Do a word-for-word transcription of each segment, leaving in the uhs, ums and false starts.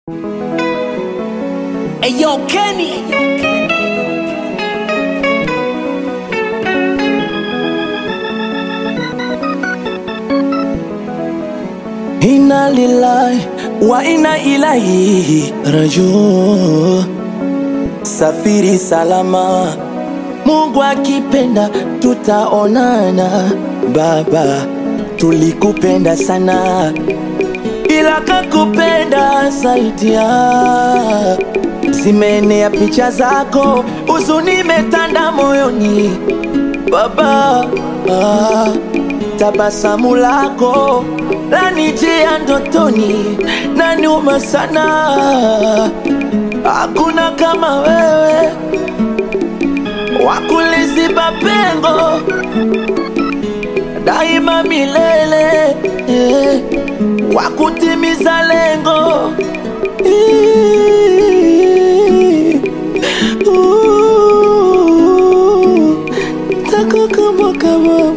Hey yo, Kenny. Inna lillahi wa inna ilaihi rajiun. Safiri salama, Mungu akipenda tutaonana. Baba, tulikupenda sana, ila kakupenda saidia. Zimenea picha zako, huzuni imetanda moyoni. Baba, ah, tabasamu lako lanijia ndotoni, naniuma sana. Hakuna kama wewe wakuliziba pengo daima milele, eh, wakutimiza lengo. Tako kama kama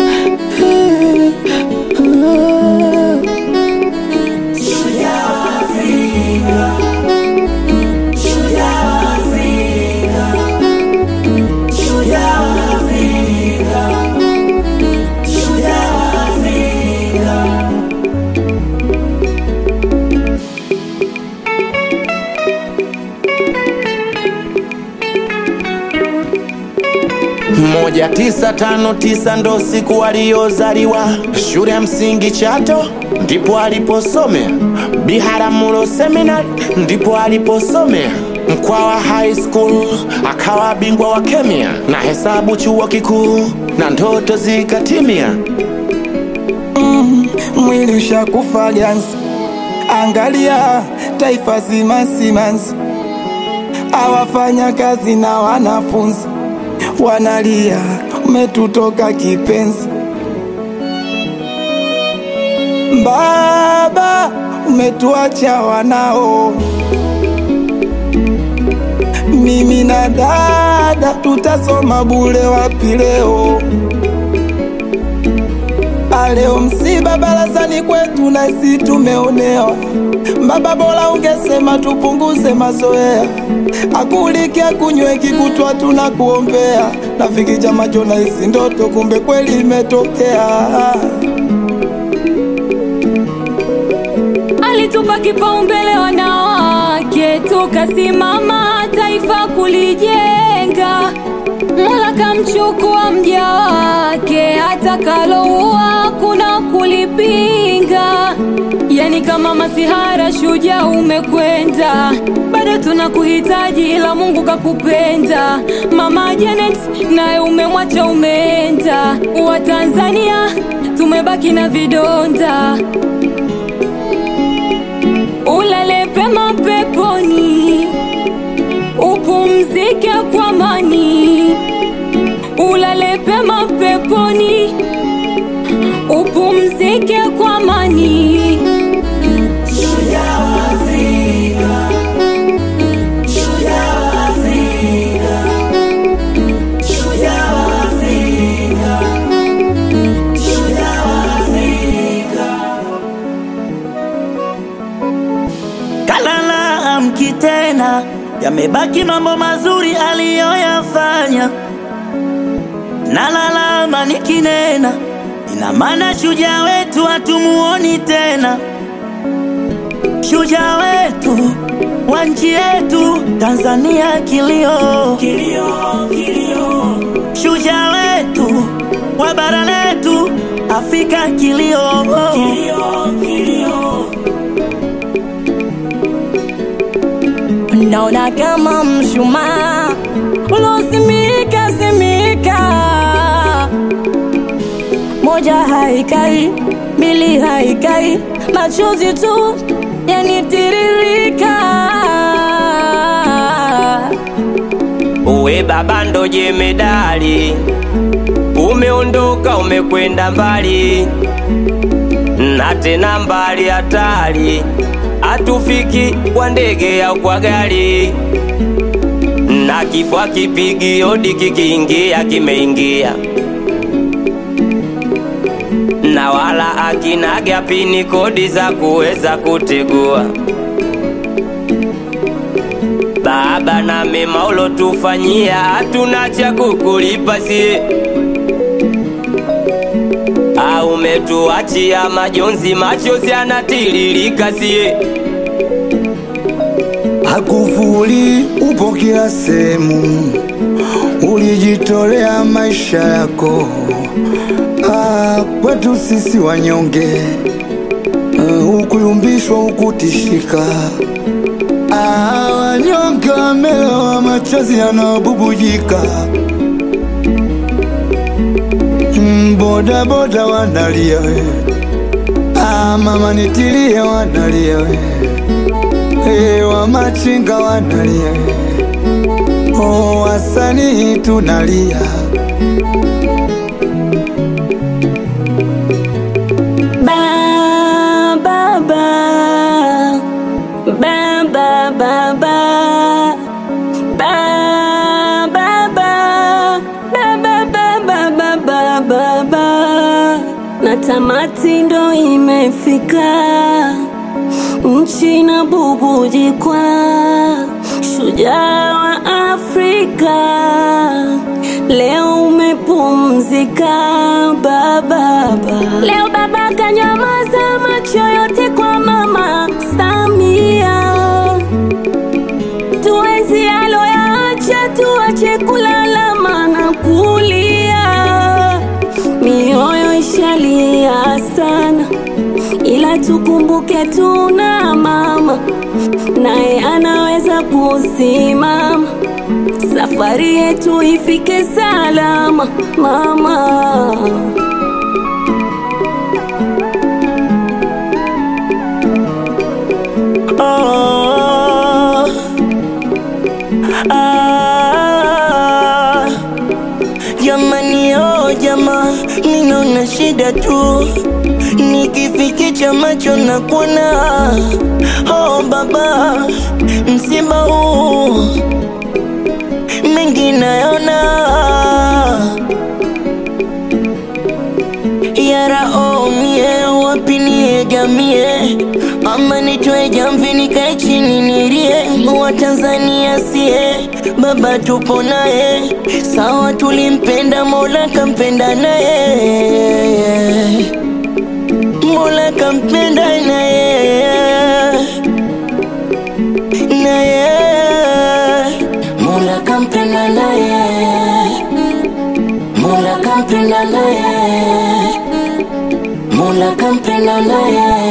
Moja tisa tano tisa ndo siku aliyozaliwa. Shule ya msingi Chato ndipo aliposomea. Biharamulo Seminary ndipo aliposomea. Mkwawa High School akawa bingwa wa kemia na hesabu chuo kikuu, na ndoto zikatimia. mm, Mwili ushakufa ganzi, angalia taifa zima simanzi. Awafanya kazi na wanafunzi wanalia, umetutoka kipenzi. Baba, umetuacha wanao, mimi na dada tutasoma bure wapi leo? Aleo msiba barazani kwetu na isi tumeonewa. Baba, bora ungesema tupunguze mazoea, akulikia kunywe kikutwa tunakuombea. Nafikija macho na isi ndoto, kumbe kweli imetokea. Alitupa kipaumbele wanawake, tukasimama taifa kulijenga. Mola kamchukua mja wake, hata kaloua kuna kulipinga. Yani kama masihara shujaa umekwenda, bado tunakuhitaji ila Mungu kakupenda. Mama Janet naye umemwacha umeenda. Wa Tanzania tumebaki na vidonda. Ulale pema peponi, upumzike kwa amani. Ulale pema peponi, upumzike kwa amani. Shujaa wa Afrika, shujaa wa Afrika, shujaa wa Afrika, shujaa wa Afrika. Kalala amki tena, yamebaki mambo mazuri aliyoyafanya. Nalalama nikinena, ina maana shujaa wetu hatumuoni tena. Shujaa wetu wa nchi yetu Tanzania kilio, kilio, kilio. Shujaa wetu wa bara letu Afrika kilio, kilio, kilio. Naona kama mshumaa ulosimika simika. Moja haikai, mbili haikai, machozi tu yanitiririka. Uwe baba ndo jemedali, umeondoka umekwenda mbali, na tena mbali hatari. Atufiki kwa ndege au kwa gari, na kifua kipigi hodi kikiingia kimeingia. Na wala akinaga pini kodi za kuweza kutegua. Baba, na mema ulotufanyia hatuna cha kukulipa sie. Au umetuachia majonzi, machozi yanatiririka sie. Hakufuli upo kila sehemu, ulijitolea maisha yako ah, kwetu sisi wanyonge uh, ukuyumbishwa ukutishika ah, wanyonge wamelewa machozi yanabubujika. Boda boda wanalia we ah, mama nitilie wanalia we hey, wa machinga wanalia we oh, wasanii tunalia. Ba ba ba ba ba ba ba ba ba ba ba ba ba. Na tamati ndo imefika, nchi na bubujikwa, shujaa wa Afrika leo umepumzika baba. Leo baba kanyamaza macho yote kwa mama Samia, tuwezi aloyaacha, tuache kulalama na kulia. Mioyo ishalia sana, ila tukumbuke tuna mama, naye anaweza kusimama, safari yetu ifike salama mama. Oh, ah, jamani, oh jama, ninaona shida tu, nikifikicha macho na kuona. Oh baba, msiba huu mengi naona. Yara oh mie, wapi niegamie, ama nitoe jamvi nikae chini nilie. Wa Tanzania sie, baba tupo naye, sawa tulimpenda, Mola kampenda naye, Mola kampenda naye, naye Mola kampenda naye, Mola kampenda naye, Mola kampenda naye.